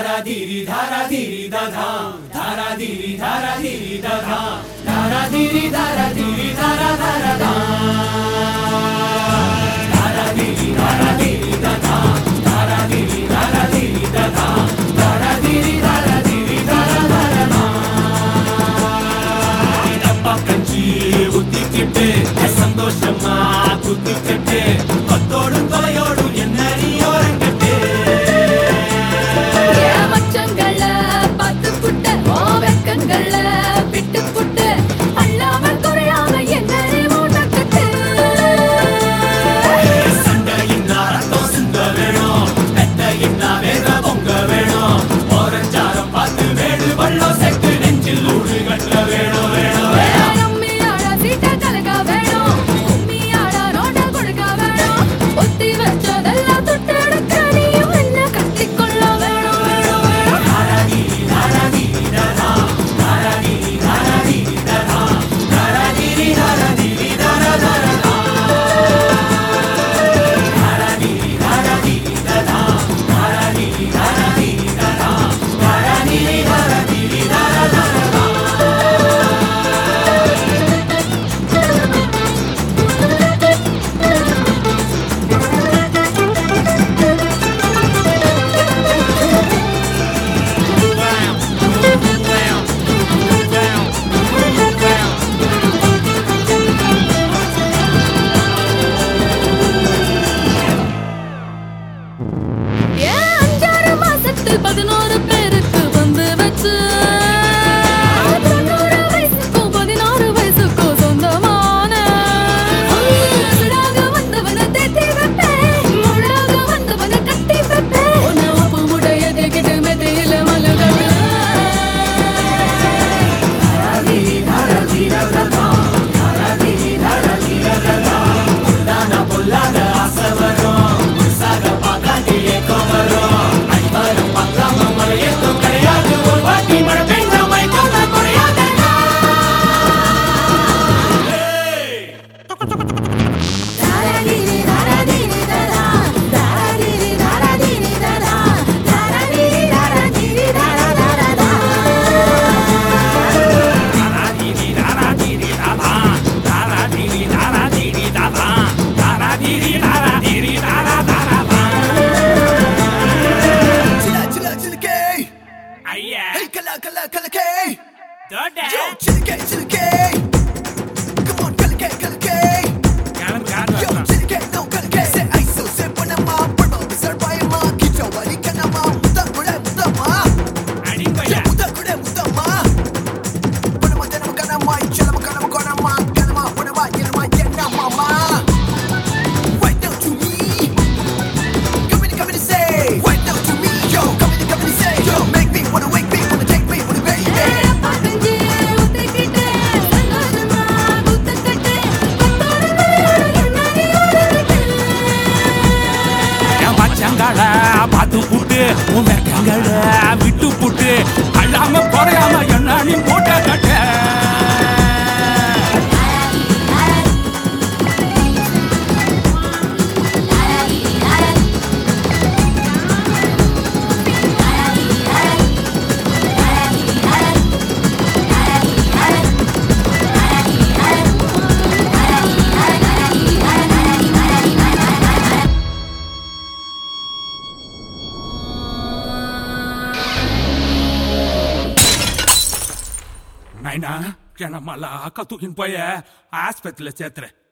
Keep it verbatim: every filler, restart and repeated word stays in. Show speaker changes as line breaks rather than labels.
धारा धीरी धारा धीरी दाधा धारा धीरी धारा धीरी दाधा धारा धीरी धारा धीरी धारा धारा धारा धीरी धारा धीरी दाधा धारा धीरी धारा धीरी दाधा धारा धीरी धारा धीरी धारा धारा डब्बा कंची बुद्धि किट्टे संतोषमा बुद्धि किट्टे पत्तोडु तोयोडु एन्नरियोरंगट्टे பாத்து புட்டு உன் வெக்கங்களை விட்டு புட்டு அல்லாம குறையாம என்ன நீ போட்ட கட்ட என்ன மல்லா கத்துக்கின்னு போய ஆஸ்பத்திரியில சேர்த்துறேன்.